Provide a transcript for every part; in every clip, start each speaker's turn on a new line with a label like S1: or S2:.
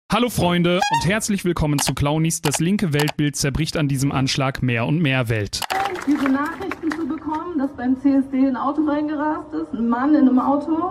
S1: Hallo Freunde und herzlich willkommen zu Clownies. Das linke Weltbild zerbricht an diesem Anschlag mehr und mehr Welt.
S2: Diese Nachrichten zu bekommen, dass beim CSD ein Auto reingerast ist, ein Mann in einem Auto.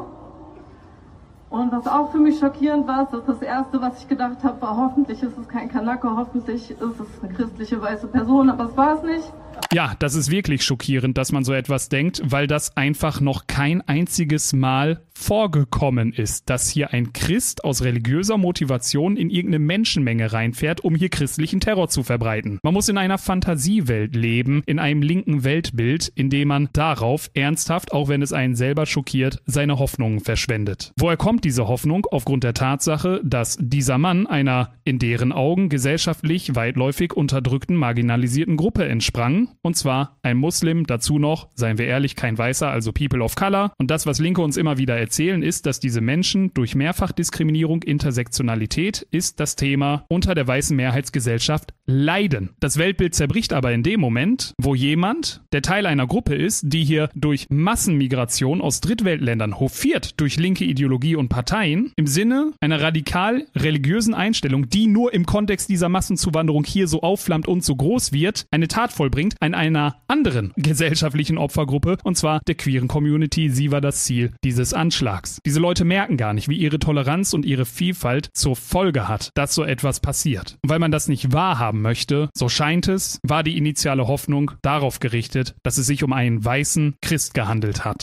S2: Und was auch für mich schockierend war, ist, dass das Erste, was ich gedacht habe, war, hoffentlich ist es kein Kanake, hoffentlich ist es eine christliche weiße Person, aber es war es nicht.
S1: Ja, das ist wirklich schockierend, dass man so etwas denkt, weil das einfach noch kein einziges Mal vorgekommen ist, dass hier ein Christ aus religiöser Motivation in irgendeine Menschenmenge reinfährt, um hier christlichen Terror zu verbreiten. Man muss in einer Fantasiewelt leben, in einem linken Weltbild, in dem man darauf ernsthaft, auch wenn es einen selber schockiert, seine Hoffnungen verschwendet. Woher kommt diese Hoffnung? Aufgrund der Tatsache, dass dieser Mann einer in deren Augen gesellschaftlich weitläufig unterdrückten, marginalisierten Gruppe entsprang. Und zwar ein Muslim, dazu noch, seien wir ehrlich, kein Weißer, also People of Color. Und das, was Linke uns immer wieder erzählen, ist, dass diese Menschen durch Mehrfachdiskriminierung, Intersektionalität ist das Thema unter der weißen Mehrheitsgesellschaft leiden. Das Weltbild zerbricht aber in dem Moment, wo jemand, der Teil einer Gruppe ist, die hier durch Massenmigration aus Drittweltländern hofiert durch linke Ideologie und Parteien, im Sinne einer radikal religiösen Einstellung, die nur im Kontext dieser Massenzuwanderung hier so aufflammt und so groß wird, eine Tat vollbringt an einer anderen gesellschaftlichen Opfergruppe, und zwar der queeren Community. Sie war das Ziel dieses Anschlags. Diese Leute merken gar nicht, wie ihre Toleranz und ihre Vielfalt zur Folge hat, dass so etwas passiert. Und weil man das nicht wahrhaben möchte, so scheint es, war die initiale Hoffnung darauf gerichtet, dass es sich um einen weißen Christ gehandelt hat.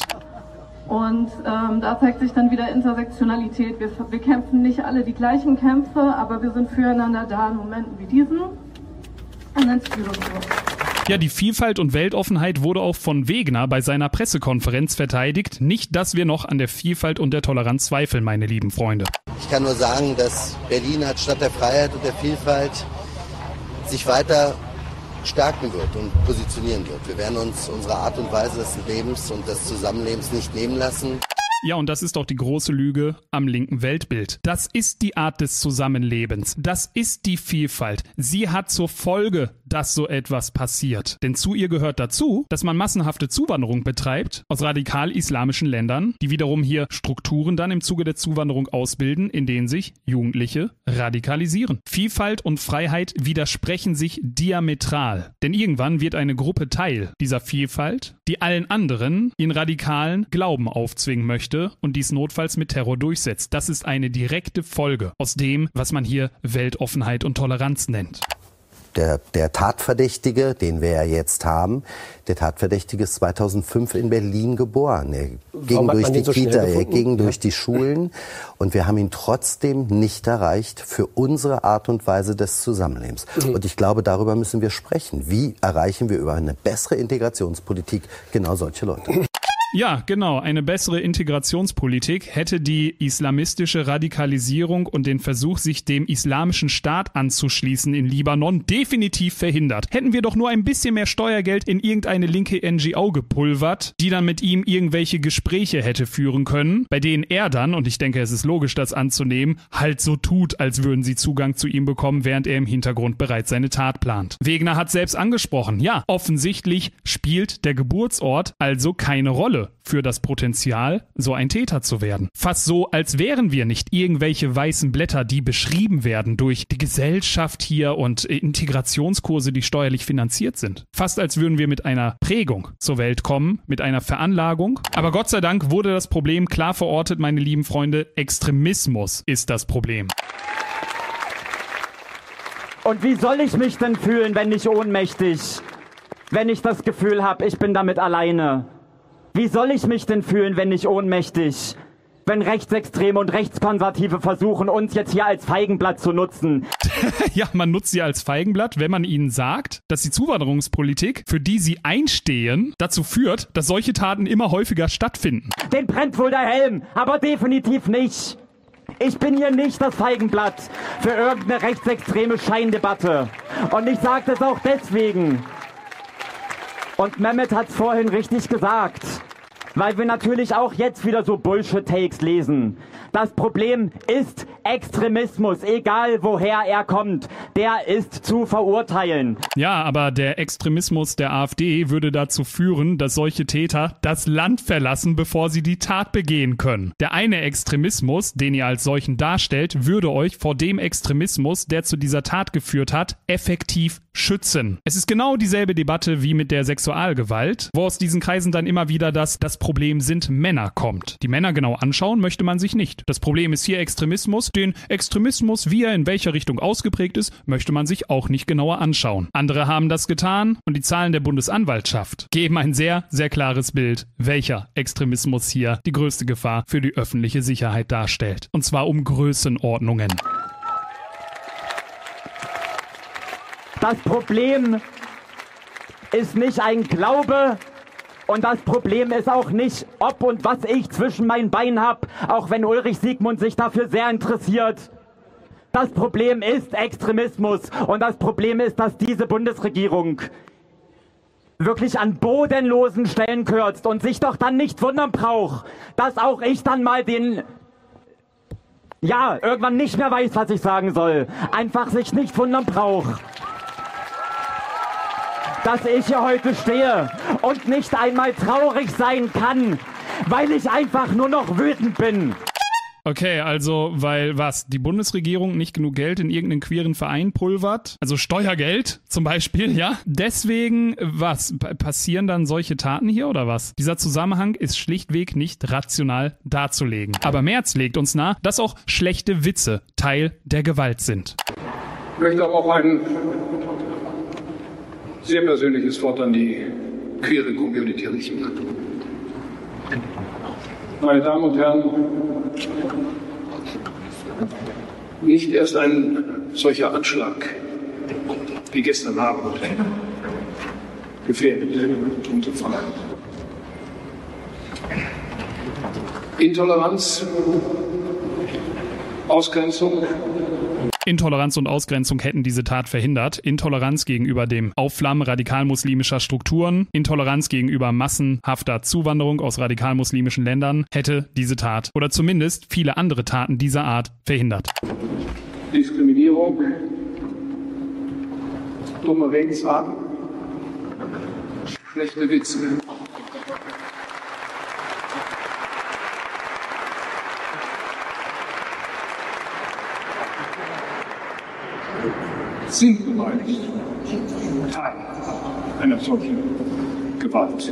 S2: Und da zeigt sich dann wieder Intersektionalität. Wir kämpfen nicht alle die gleichen Kämpfe, aber wir sind füreinander da in Momenten wie diesen. Und dann spielen wir so.
S1: Ja, die Vielfalt und Weltoffenheit wurde auch von Wegner bei seiner Pressekonferenz verteidigt. Nicht, dass wir noch an der Vielfalt und der Toleranz zweifeln, meine lieben Freunde.
S3: Ich kann nur sagen, dass Berlin als Stadt der Freiheit und der Vielfalt sich weiter stärken wird und positionieren wird. Wir werden uns unsere Art und Weise des Lebens und des Zusammenlebens nicht nehmen lassen.
S1: Ja, und das ist doch die große Lüge am linken Weltbild. Das ist die Art des Zusammenlebens. Das ist die Vielfalt. Sie hat zur Folge, dass so etwas passiert. Denn zu ihr gehört dazu, dass man massenhafte Zuwanderung betreibt aus radikal-islamischen Ländern, die wiederum hier Strukturen dann im Zuge der Zuwanderung ausbilden, in denen sich Jugendliche radikalisieren. Vielfalt und Freiheit widersprechen sich diametral. Denn irgendwann wird eine Gruppe Teil dieser Vielfalt, die allen anderen ihren radikalen Glauben aufzwingen möchte und dies notfalls mit Terror durchsetzt. Das ist eine direkte Folge aus dem, was man hier Weltoffenheit und Toleranz nennt.
S3: Der Tatverdächtige, den wir ja jetzt haben, der Tatverdächtige ist 2005 in Berlin geboren. Er ging durch die Kita, er ging durch die Schulen und wir haben ihn trotzdem nicht erreicht für unsere Art und Weise des Zusammenlebens. Und ich glaube, darüber müssen wir sprechen. Wie erreichen wir über eine bessere Integrationspolitik genau solche Leute?
S1: Ja, genau. Eine bessere Integrationspolitik hätte die islamistische Radikalisierung und den Versuch, sich dem islamischen Staat anzuschließen in Libanon definitiv verhindert. Hätten wir doch nur ein bisschen mehr Steuergeld in irgendeine linke NGO gepulvert, die dann mit ihm irgendwelche Gespräche hätte führen können, bei denen er dann, und ich denke, es ist logisch, das anzunehmen, halt so tut, als würden sie Zugang zu ihm bekommen, während er im Hintergrund bereits seine Tat plant. Wegner hat selbst angesprochen, ja, offensichtlich spielt der Geburtsort also keine Rolle für das Potenzial, so ein Täter zu werden. Fast so, als wären wir nicht irgendwelche weißen Blätter, die beschrieben werden durch die Gesellschaft hier und Integrationskurse, die steuerlich finanziert sind. Fast als würden wir mit einer Prägung zur Welt kommen, mit einer Veranlagung. Aber Gott sei Dank wurde das Problem klar verortet, meine lieben Freunde. Extremismus ist das Problem.
S4: Und wie soll ich mich denn fühlen, wenn nicht ohnmächtig? Wenn ich das Gefühl habe, ich bin damit alleine? Wie soll ich mich denn fühlen, wenn nicht ohnmächtig? Wenn Rechtsextreme und Rechtskonservative versuchen, uns jetzt hier als Feigenblatt zu nutzen.
S1: Ja, man nutzt sie als Feigenblatt, wenn man ihnen sagt, dass die Zuwanderungspolitik, für die sie einstehen, dazu führt, dass solche Taten immer häufiger stattfinden.
S4: Den brennt wohl der Helm, aber definitiv nicht. Ich bin hier nicht das Feigenblatt für irgendeine rechtsextreme Scheindebatte. Und ich sage das auch deswegen. Und Mehmet hat es vorhin richtig gesagt, weil wir natürlich auch jetzt wieder so Bullshit-Takes lesen. Das Problem ist Extremismus, egal woher er kommt, der ist zu verurteilen.
S1: Ja, aber der Extremismus der AfD würde dazu führen, dass solche Täter das Land verlassen, bevor sie die Tat begehen können. Der eine Extremismus, den ihr als solchen darstellt, würde euch vor dem Extremismus, der zu dieser Tat geführt hat, effektiv schützen. Es ist genau dieselbe Debatte wie mit der Sexualgewalt, wo aus diesen Kreisen dann immer wieder das Problem sind Männer kommt. Die Männer genau anschauen möchte man sich nicht. Das Problem ist hier Extremismus. Den Extremismus, wie er in welcher Richtung ausgeprägt ist, möchte man sich auch nicht genauer anschauen. Andere haben das getan und die Zahlen der Bundesanwaltschaft geben ein sehr, sehr klares Bild, welcher Extremismus hier die größte Gefahr für die öffentliche Sicherheit darstellt. Und zwar um Größenordnungen.
S4: Das Problem ist nicht ein Glaube und das Problem ist auch nicht, ob und was ich zwischen meinen Beinen habe, auch wenn Ulrich Siegmund sich dafür sehr interessiert. Das Problem ist Extremismus und das Problem ist, dass diese Bundesregierung wirklich an bodenlosen Stellen kürzt und sich doch dann nicht wundern braucht, dass auch ich dann mal irgendwann nicht mehr weiß, was ich sagen soll. Einfach sich nicht wundern braucht, dass ich hier heute stehe und nicht einmal traurig sein kann, weil ich einfach nur noch wütend bin.
S1: Okay, also weil die Bundesregierung nicht genug Geld in irgendeinen queeren Verein pulvert, also Steuergeld zum Beispiel, ja? Deswegen, passieren dann solche Taten hier oder was? Dieser Zusammenhang ist schlichtweg nicht rational darzulegen. Aber Merz legt uns nahe, dass auch schlechte Witze Teil der Gewalt sind.
S5: Ich möchte aber auch ein sehr persönliches Wort an die queere Community richten. Meine Damen und Herren, nicht erst ein solcher Anschlag wie gestern Abend gefährdet unsere Freiheit. Intoleranz, Ausgrenzung.
S1: Intoleranz und Ausgrenzung hätten diese Tat verhindert. Intoleranz gegenüber dem Aufflammen radikal-muslimischer Strukturen, Intoleranz gegenüber massenhafter Zuwanderung aus radikal-muslimischen Ländern hätte diese Tat oder zumindest viele andere Taten dieser Art verhindert.
S5: Diskriminierung, dumme Redensarten, schlechte Witze. Sind beleidigt Teil einer solchen Gewalt.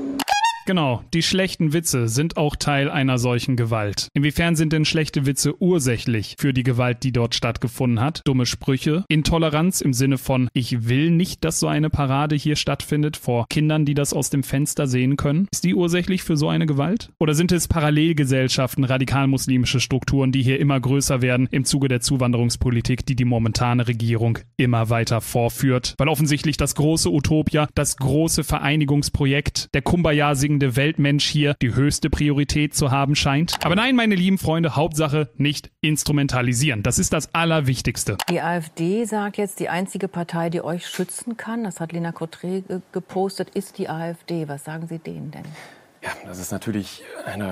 S1: Genau, die schlechten Witze sind auch Teil einer solchen Gewalt. Inwiefern sind denn schlechte Witze ursächlich für die Gewalt, die dort stattgefunden hat? Dumme Sprüche, Intoleranz im Sinne von, ich will nicht, dass so eine Parade hier stattfindet vor Kindern, die das aus dem Fenster sehen können. Ist die ursächlich für so eine Gewalt? Oder sind es Parallelgesellschaften, radikal-muslimische Strukturen, die hier immer größer werden im Zuge der Zuwanderungspolitik, die die momentane Regierung immer weiter vorführt? Weil offensichtlich das große Utopia, das große Vereinigungsprojekt, der Kumbaya singende Weltmensch hier die höchste Priorität zu haben scheint. Aber nein, meine lieben Freunde, Hauptsache nicht instrumentalisieren. Das ist das Allerwichtigste.
S6: Die AfD sagt jetzt, die einzige Partei, die euch schützen kann, das hat Lena Cotré gepostet, ist die AfD. Was sagen Sie denen denn?
S7: Ja, das ist natürlich eine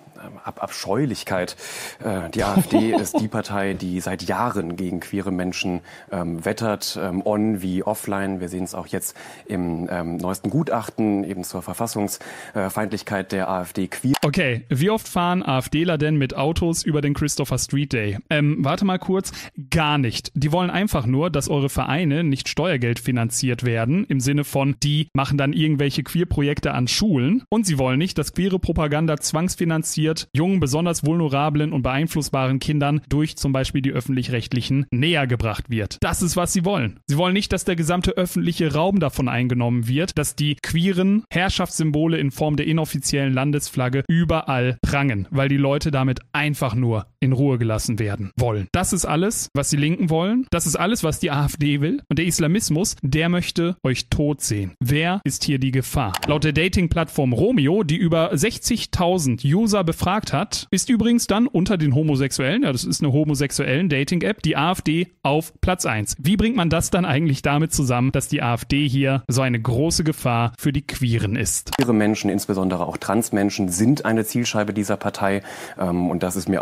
S7: Abscheulichkeit. Die AfD ist die Partei, die seit Jahren gegen queere Menschen wettert, on wie offline. Wir sehen es auch jetzt im neuesten Gutachten eben zur Verfassungsfeindlichkeit der AfD queer.
S1: Okay, wie oft fahren AfDler denn mit Autos über den Christopher Street Day? Warte mal kurz, gar nicht. Die wollen einfach nur, dass eure Vereine nicht Steuergeld finanziert werden, im Sinne von, die machen dann irgendwelche Queer-Projekte an Schulen und sie wollen nicht, dass queere Propaganda zwangsfinanziert jungen, besonders vulnerablen und beeinflussbaren Kindern durch zum Beispiel die Öffentlich-Rechtlichen näher gebracht wird. Das ist, was sie wollen. Sie wollen nicht, dass der gesamte öffentliche Raum davon eingenommen wird, dass die queeren Herrschaftssymbole in Form der inoffiziellen Landesflagge überall prangen, weil die Leute damit einfach nur in Ruhe gelassen werden wollen. Das ist alles, was die Linken wollen. Das ist alles, was die AfD will. Und der Islamismus, der möchte euch tot sehen. Wer ist hier die Gefahr? Laut der Dating-Plattform Romeo, die über 60.000 User befragt hat, ist übrigens dann unter den Homosexuellen, ja, das ist eine homosexuellen Dating-App, die AfD auf Platz 1. Wie bringt man das dann eigentlich damit zusammen, dass die AfD hier so eine große Gefahr für die Queeren ist?
S7: Queere Menschen, insbesondere auch Transmenschen, sind eine Zielscheibe dieser Partei. Und das ist mir auch an dieser Stelle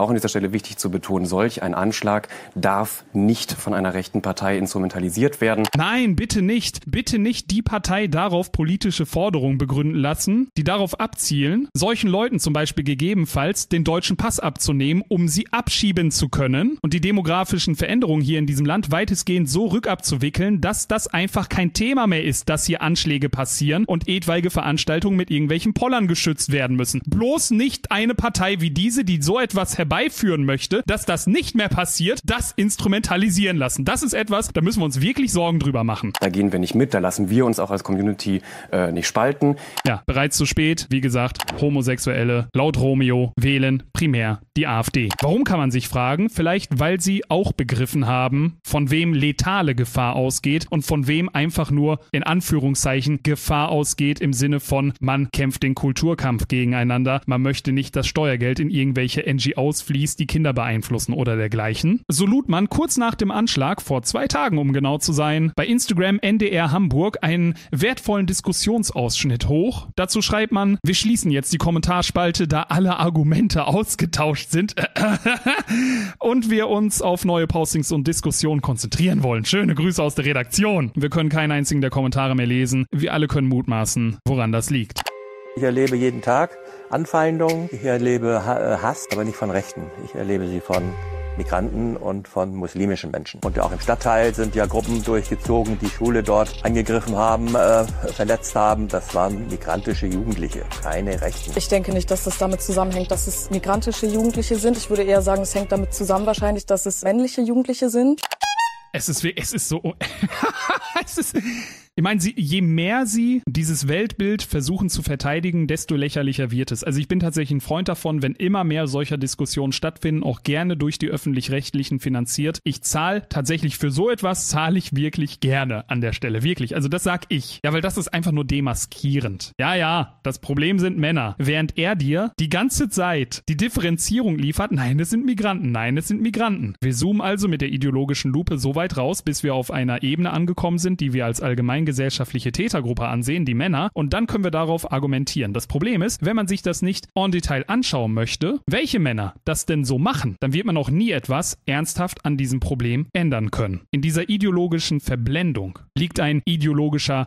S7: Stelle wichtig zu betonen, solch ein Anschlag darf nicht von einer rechten Partei instrumentalisiert werden.
S1: Nein, bitte nicht. Bitte nicht die Partei darauf politische Forderungen begründen lassen, die darauf abzielen, solchen Leuten zum Beispiel gegebenenfalls den deutschen Pass abzunehmen, um sie abschieben zu können und die demografischen Veränderungen hier in diesem Land weitestgehend so rückabzuwickeln, dass das einfach kein Thema mehr ist, dass hier Anschläge passieren und etwaige Veranstaltungen mit irgendwelchen Pollern geschützt werden müssen. Bloß nicht eine Partei wie diese, die so etwas herbeiführen möchte, dass das nicht mehr passiert, das instrumentalisieren lassen. Das ist etwas, da müssen wir uns wirklich Sorgen drüber machen.
S7: Da gehen wir nicht mit, da lassen wir uns auch als Community nicht spalten.
S1: Ja, bereits zu spät. Wie gesagt, Homosexuelle laut Romeo wählen primär die AfD. Warum, kann man sich fragen? Vielleicht, weil sie auch begriffen haben, von wem letale Gefahr ausgeht und von wem einfach nur in Anführungszeichen Gefahr ausgeht im Sinne von, man kämpft den Kulturkampf gegeneinander, man möchte nicht, dass Steuergeld in irgendwelche NGOs fließt, die Kinder beeinflussen oder dergleichen. So lud man kurz nach dem Anschlag, vor 2 Tagen um genau zu sein, bei Instagram NDR Hamburg einen wertvollen Diskussionsausschnitt hoch. Dazu schreibt man, wir schließen jetzt die Kommentarspalte, da alle Argumente ausgetauscht sind und wir uns auf neue Postings und Diskussionen konzentrieren wollen. Schöne Grüße aus der Redaktion. Wir können keinen einzigen der Kommentare mehr lesen. Wir alle können mutmaßen, woran das liegt.
S8: Ich erlebe jeden Tag Anfeindungen. Ich erlebe Hass, aber nicht von Rechten. Ich erlebe sie von Migranten und von muslimischen Menschen. Und auch im Stadtteil sind ja Gruppen durchgezogen, die Schule dort angegriffen haben, verletzt haben. Das waren migrantische Jugendliche, keine Rechten.
S2: Ich denke nicht, dass das damit zusammenhängt, dass es migrantische Jugendliche sind. Ich würde eher sagen, es hängt damit zusammen wahrscheinlich, dass es männliche Jugendliche sind.
S1: Es ist so... Ich meine, je mehr sie dieses Weltbild versuchen zu verteidigen, desto lächerlicher wird es. Also ich bin tatsächlich ein Freund davon, wenn immer mehr solcher Diskussionen stattfinden, auch gerne durch die Öffentlich-Rechtlichen finanziert. Ich zahle tatsächlich für so etwas, zahle ich wirklich gerne an der Stelle. Wirklich. Also das sag ich. Ja, weil das ist einfach nur demaskierend. Ja, das Problem sind Männer. Während er dir die ganze Zeit die Differenzierung liefert, nein, es sind Migranten, nein, es sind Migranten. Wir zoomen also mit der ideologischen Lupe so weit raus, bis wir auf einer Ebene angekommen sind, die wir als allgemeingesellschaftliche Tätergruppe ansehen, die Männer, und dann können wir darauf argumentieren. Das Problem ist, wenn man sich das nicht en Detail anschauen möchte, welche Männer das denn so machen, dann wird man auch nie etwas ernsthaft an diesem Problem ändern können. In dieser ideologischen Verblendung liegt ein ideologischer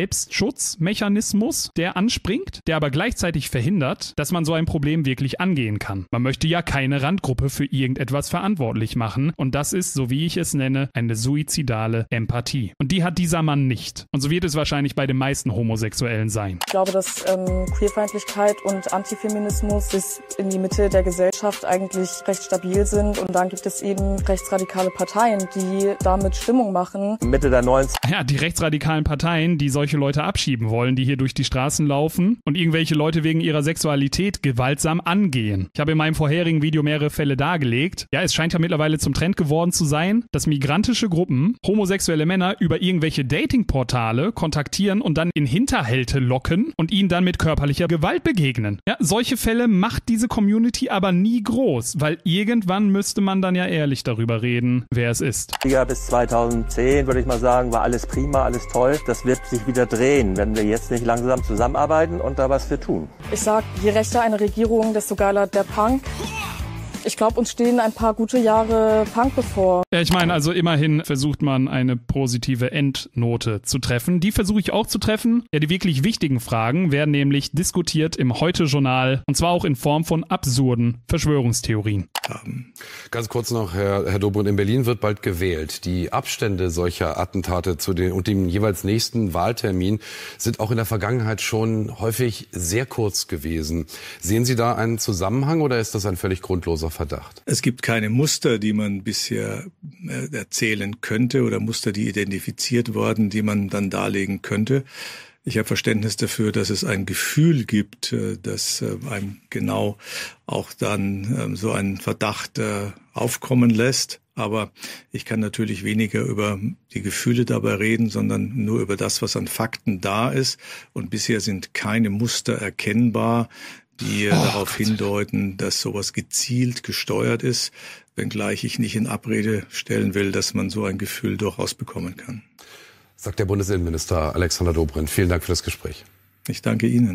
S1: Selbstschutzmechanismus, der anspringt, der aber gleichzeitig verhindert, dass man so ein Problem wirklich angehen kann. Man möchte ja keine Randgruppe für irgendetwas verantwortlich machen, und das ist, so wie ich es nenne, eine suizidale Empathie. Und die hat dieser Mann nicht. Und so wird es wahrscheinlich bei den meisten Homosexuellen sein.
S2: Ich glaube, dass Queerfeindlichkeit und Antifeminismus bis in die Mitte der Gesellschaft eigentlich recht stabil sind. Und dann gibt es eben rechtsradikale Parteien, die damit Stimmung machen.
S8: Mitte der 90er.
S1: Ja, die rechtsradikalen Parteien, die solche Leute abschieben wollen, die hier durch die Straßen laufen und irgendwelche Leute wegen ihrer Sexualität gewaltsam angehen. Ich habe in meinem vorherigen Video mehrere Fälle dargelegt. Ja, es scheint ja mittlerweile zum Trend geworden zu sein, dass migrantische Gruppen homosexuelle Männer über irgendwelche Datingportale kontaktieren und dann in Hinterhälte locken und ihnen dann mit körperlicher Gewalt begegnen. Ja, solche Fälle macht diese Community aber nie groß, weil irgendwann müsste man dann ja ehrlich darüber reden, wer es ist.
S8: Bis 2010, würde ich mal sagen, war alles prima, alles toll. Das wird sich wieder drehen, wenn wir jetzt nicht langsam zusammenarbeiten und da was für tun.
S2: Ich sag, je rechter eine Regierung, desto geiler der Punk. Ich glaube, uns stehen ein paar gute Jahre Punk bevor.
S1: Ja, ich meine, also immerhin versucht man eine positive Endnote zu treffen. Die versuche ich auch zu treffen. Ja, die wirklich wichtigen Fragen werden nämlich diskutiert im Heute-Journal, und zwar auch in Form von absurden Verschwörungstheorien.
S9: Ganz kurz noch, Herr Dobrindt, in Berlin wird bald gewählt. Die Abstände solcher Attentate und dem jeweils nächsten Wahltermin sind auch in der Vergangenheit schon häufig sehr kurz gewesen. Sehen Sie da einen Zusammenhang oder ist das ein völlig grundloser Verdacht?
S10: Es gibt keine Muster, die man bisher erzählen könnte oder Muster, die identifiziert wurden, die man dann darlegen könnte. Ich habe Verständnis dafür, dass es ein Gefühl gibt, dass einem genau auch dann so einen Verdacht aufkommen lässt. Aber ich kann natürlich weniger über die Gefühle dabei reden, sondern nur über das, was an Fakten da ist. Und bisher sind keine Muster erkennbar, die darauf hindeuten, dass sowas gezielt gesteuert ist, wenngleich ich nicht in Abrede stellen will, dass man so ein Gefühl durchaus bekommen kann.
S9: Sagt der Bundesinnenminister Alexander Dobrindt. Vielen Dank für das Gespräch.
S10: Ich danke Ihnen.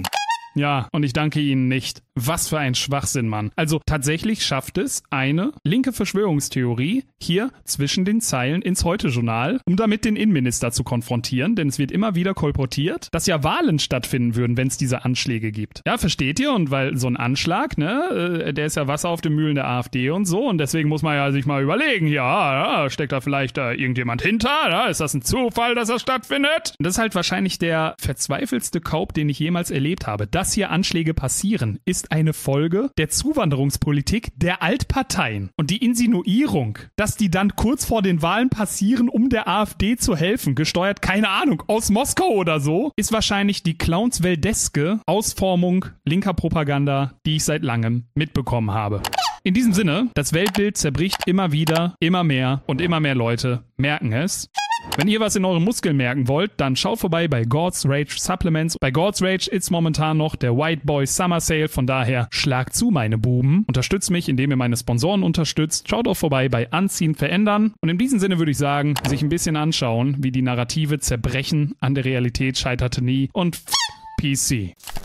S1: Ja, und ich danke Ihnen nicht. Was für ein Schwachsinn, Mann. Also tatsächlich schafft es eine linke Verschwörungstheorie hier zwischen den Zeilen ins Heute-Journal, um damit den Innenminister zu konfrontieren, denn es wird immer wieder kolportiert, dass ja Wahlen stattfinden würden, wenn es diese Anschläge gibt. Ja, versteht ihr? Und weil so ein Anschlag, ne, der ist ja Wasser auf den Mühlen der AfD und so, und deswegen muss man ja sich mal überlegen, ja, steckt da vielleicht irgendjemand hinter? Ja, ist das ein Zufall, dass das stattfindet? Und das ist halt wahrscheinlich der verzweifelste Kaub, den ich jemals erlebt habe. Dass hier Anschläge passieren, ist eine Folge der Zuwanderungspolitik der Altparteien. Und die Insinuierung, dass die dann kurz vor den Wahlen passieren, um der AfD zu helfen, gesteuert, keine Ahnung, aus Moskau oder so, ist wahrscheinlich die clownsweldeske Ausformung linker Propaganda, die ich seit langem mitbekommen habe. In diesem Sinne, das Weltbild zerbricht immer wieder, immer mehr und immer mehr Leute merken es. Wenn ihr was in euren Muskeln merken wollt, dann schaut vorbei bei God's Rage Supplements. Bei God's Rage ist momentan noch der White Boy Summer Sale, von daher schlagt zu, meine Buben. Unterstützt mich, indem ihr meine Sponsoren unterstützt. Schaut auch vorbei bei Anziehen verändern. Und in diesem Sinne würde ich sagen, sich ein bisschen anschauen, wie die Narrative zerbrechen. An der Realität scheiterte nie. Und PC.